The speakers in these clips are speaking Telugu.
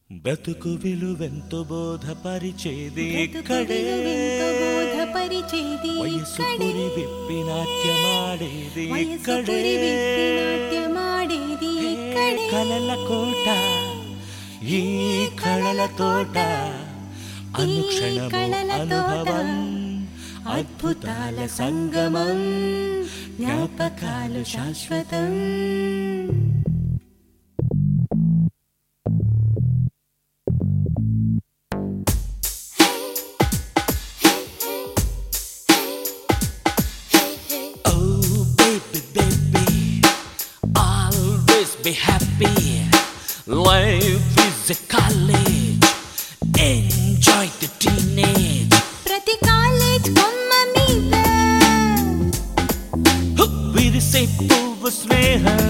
బ్రతుకు విలువెంతో బోధపరిచేది ఇక్కడే వయసు పురి విప్పి నాట్యమాడేది ఇక్కడే కలల కోట ఈ కళల తోట అనుక్షణము అనుభవం అద్భుతాల సంగమం జ్ఞాపకాలు శాశ్వతం Be happy. Life is a college. Enjoy the teenage. Prati college bomma meeda Virise puvu sneham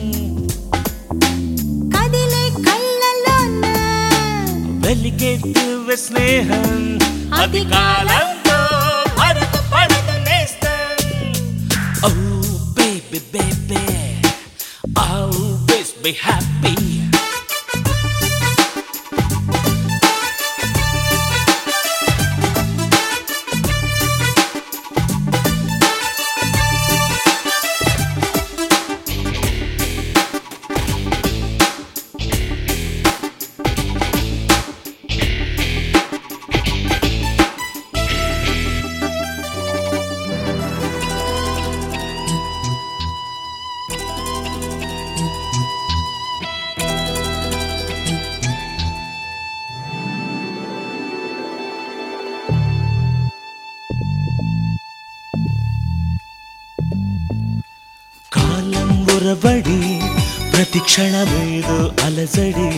kadile kallalona veligedduve sneham adi kalamlo maradu padadu nestam. Oh baby baby, always be happy. కాలం ఉరబడి ప్రతి క్షణమేదో అలజడి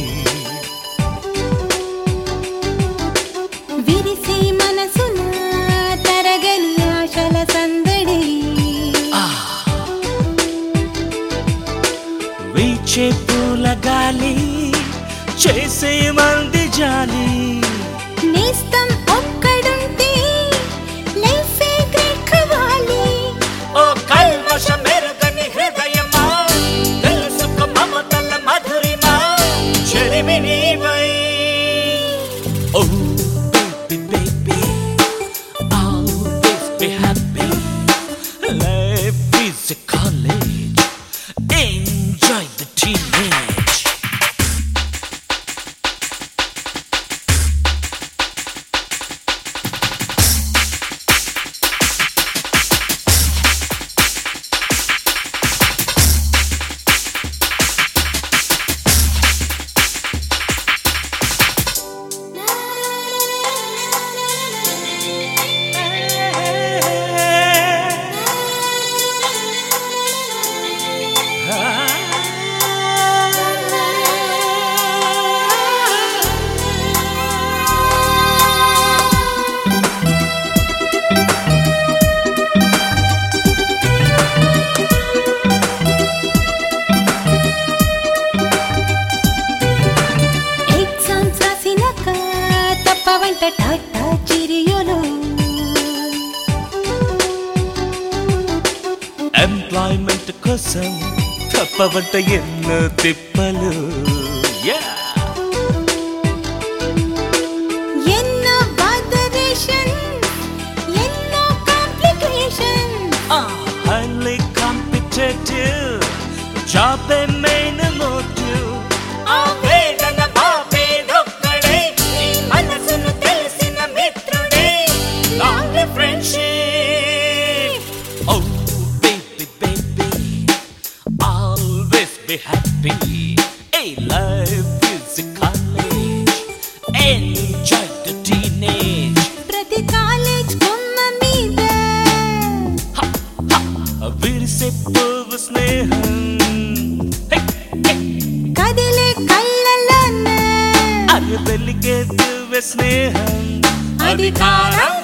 విరిసే మనసున తరగని ఆశల సందడి వీచే పూల గాలి చేసే మంది జాలి నేస్తం ఒక్కడుంటే లైఫే గ్రేట్ కావాలి. ఓ కల్మష మెరుగని హృదయమా తెలుసుకో మమతల మధురిమా చెలిమి నీవై. Oh baby baby, always be happy. Life is a college. Enjoy the teenage. Exams రాసినాక తప్పవంట టాటా చిరియోలు ఎంప్లాయ్మెంట్ కోసం తప్పవంట ఎన్నో తిప్పలు. ఎన్నో బాధరేషన్ ఎన్నో complication Highly competitive, job a main motive. ఆ వేదన బాపేదొక్కడే నీ మనసును తెలిసిన మిత్రుడే long friendship. Oh baby baby, always be happy. Hey, life is a college. Enjoy the teenage. ప్రతి కాలేజ్ బొమ్మ మీద విరిసే పువ్వు స్నేహం కదిలే కళ్ళలోన అది వెలిగేదువే స్నేహం అధికారం